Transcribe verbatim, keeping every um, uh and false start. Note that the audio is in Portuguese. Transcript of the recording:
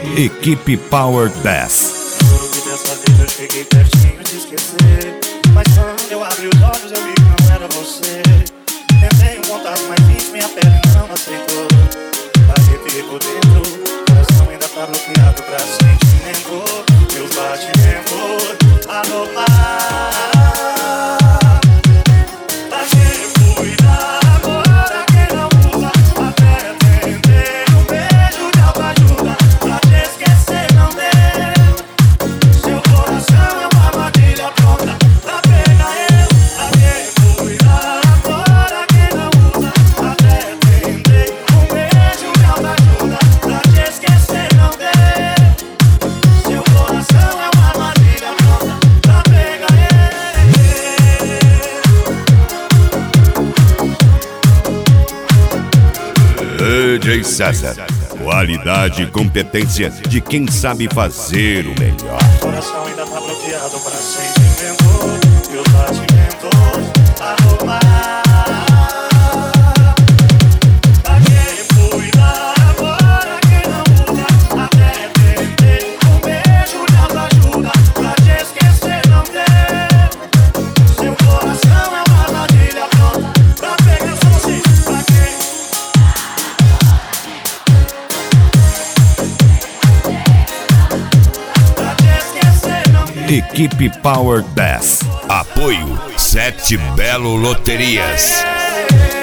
Equipe Power dez. Juro que dessa vez eu cheguei pertinho de esquecer, mas quando eu abri os olhos eu vi que não era você. Tentei um contato mais íntimo e a pele não aceitou. Arrepiei por dentro, o coração ainda tá bloqueado pra sentimento. Meus batimentos anormais. D J César, qualidade e competência de quem sabe fazer o melhor. O coração ainda tá bloqueado pra sentimento. Meus batimentos anormais. Pra quem fui dar agora quem não usa. Até tentei um beijo de autoajuda pra te esquecer não ter. Seu coração é uma armadilha pronta pra pegar só você. Pra quem Equipe Power dez. Apoio Sete Belo Loterias.